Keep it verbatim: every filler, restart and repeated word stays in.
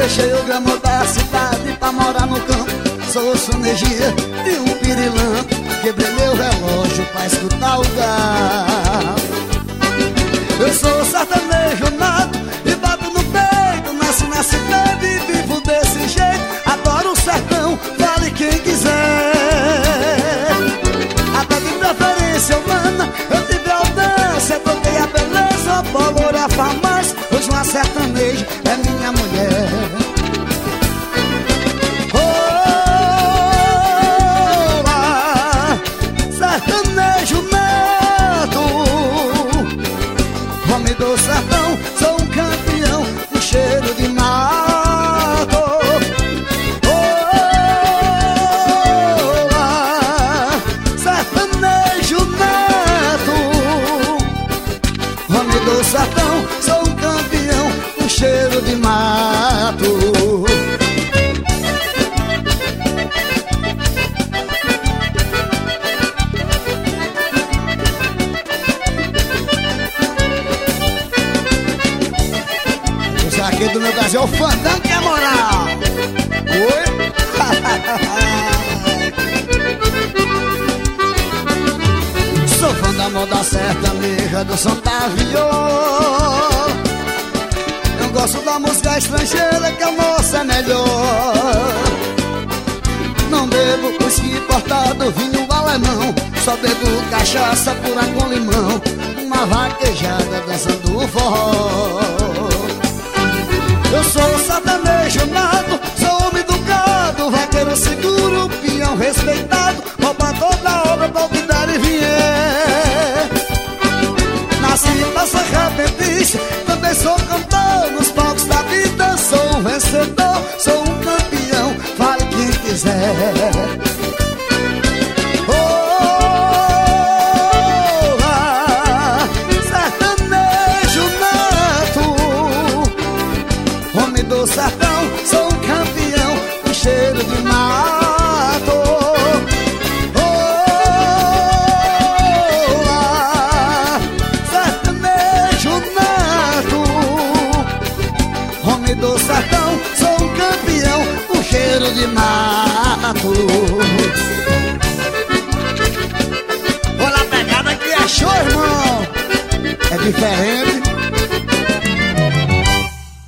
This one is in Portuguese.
Deixei o glamour da cidade pra morar no campo. Sou sonegia de um pirilampo. Quebrei meu relógio pra escutar o galo. Eu sou sertanejo nato e bato no peito. Nasci na cidade e vivo desse jeito. Adoro o sertão, fale quem quiser. Até de preferência humana eu tive audácia. Troquei a beleza por a farmácia. Hoje uma sertaneja é minha mulher. Sertanejo nato, homem do sertão, sou um campeão, um cheiro de mato. Olá, sertanejo nato, homem do sertão, sou um campeão, um cheiro de mato. Aqui do meu Brasil, o fandango que é moral. Oi? Sou fã da moda sertaneja do Santa Viola. Eu gosto da música estrangeira, que a nossa é melhor. Não bebo whisky importado, vinho alemão. Só bebo cachaça pura com limão. Uma vaquejada dançando forró. Eu sou sertanejo nato, sou homem educado, vaqueiro seguro, peão respeitado, rouba toda obra pra o que der e vier. Nasci pra ser repentista, também sou cantor, nos palcos da vida sou um vencedor, sou um campeão, fale quem quiser. Do sertão, sou um campeão, um cheiro de mato. Olá, sertanejo nato, homem do sertão, sou um campeão, um cheiro de mato. Olha a pegada que achou, irmão. É diferente.